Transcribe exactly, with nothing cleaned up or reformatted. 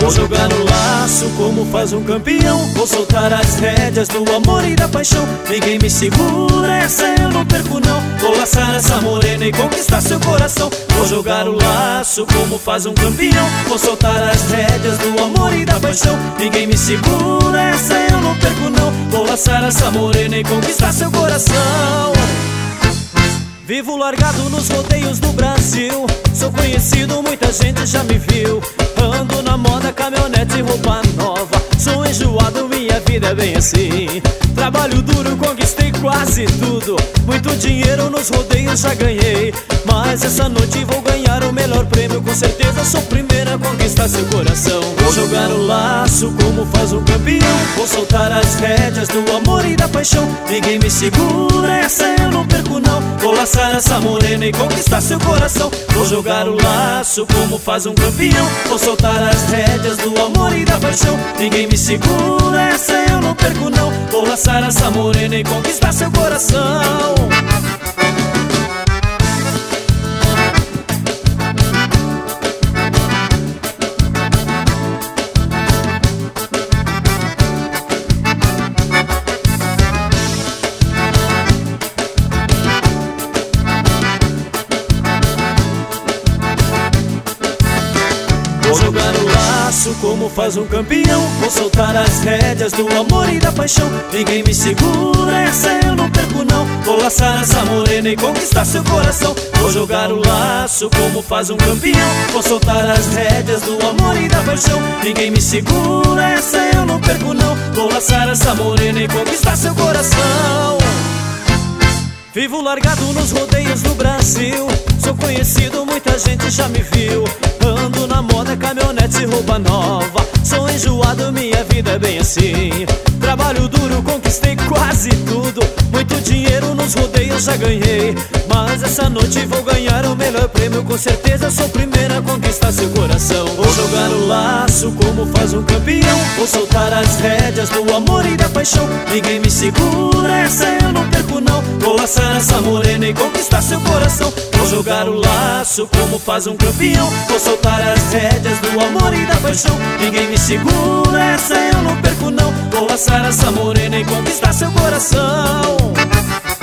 Vou jogar no laço como faz um campeão. Vou soltar as rédeas do amor e da paixão. Ninguém me segura, essa eu não perco não. Vou laçar essa morena e conquistar seu coração. Vou jogar o laço como faz um campeão. Vou soltar as rédeas do amor e da paixão. Ninguém me segura, essa eu não perco não. Vou laçar essa morena e conquistar seu coração. Vivo largado nos rodeios do Brasil. Sou conhecido, muita gente já me viu. Ando na moda, caminhonete e roupa nova. Sou enjoado, minha vida é bem assim. Trabalho duro, conquistei quase tudo. Muito dinheiro nos rodeios já ganhei. Mas essa noite vou ganhar o melhor prêmio. Com certeza sou o primeiro a conquistar seu coração. Vou jogar o laço como faz um campeão. Vou soltar as rédeas do amor e da paixão. Ninguém me segura, essa eu não perco não. Vou laçar essa morena e conquistar seu coração. Vou jogar o laço como faz um campeão. Vou soltar as rédeas do amor e da paixão. Ninguém me segura, essa eu não perco não. Vou laçar essa morena e conquistar seu coração. Vou jogar o laço como faz um campeão. Vou soltar as rédeas do amor e da paixão. Ninguém me segura, essa eu não perco não. Vou laçar essa morena e conquistar seu coração. Vou jogar o laço como faz um campeão. Vou soltar as rédeas do amor e da paixão. Ninguém me segura, essa eu não perco não. Vou laçar essa morena e conquistar seu coração. Vivo largado nos rodeios do Brasil. Sou conhecido, muita gente já me viu. Ando na moda, caminhonete e roupa nova. Sou enjoado, minha vida é bem assim. Trabalho duro, conquistei quase tudo. Muito dinheiro nos rodeios já ganhei. Mas essa noite vou ganhar o melhor prêmio. Com certeza sou o primeiro a conquistar seu coração. Vou jogar o laço como faz um campeão. Vou soltar as rédeas do amor e da paixão. Ninguém me segura, essa eu não perco não. Vou laçar essa morena e conquistar seu coração. Vou jogar o laço como faz um campeão. Vou soltar as rédeas do amor e da paixão. Ninguém me segura, essa eu não perco não. Vou laçar essa morena e conquistar seu coração.